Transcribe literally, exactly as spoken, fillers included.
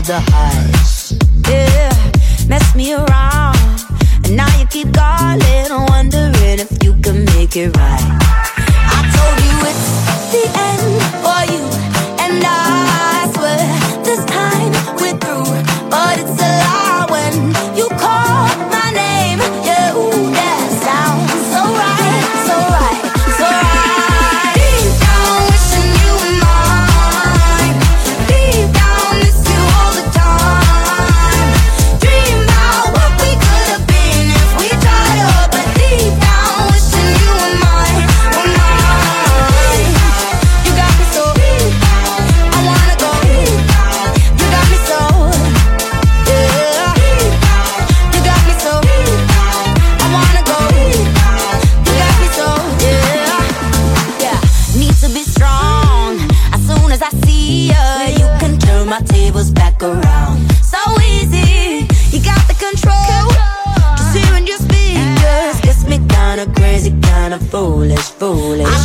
the highs. Yeah, mess me around, and now you keep calling, wondering if you can make it right. I told you it's the end for you, and I swear this time we're through. But it's a lie when you call my name. Yeah, ooh, that sounds so right, so right, so right. Deep down wishing you were mine. Deep down miss you all the time. Dream about what we could have been if we tried up. But deep down wishing you were mine, were mine. You got me so, I wanna go. You got me so, yeah. You got me so, I wanna go. You got me so, yeah. Yeah, need to be strong. As soon as I see ya, you can turn my tables back around. So easy, you got the control. Just hearing your speakers gets me kinda crazy, kinda foolish, foolish.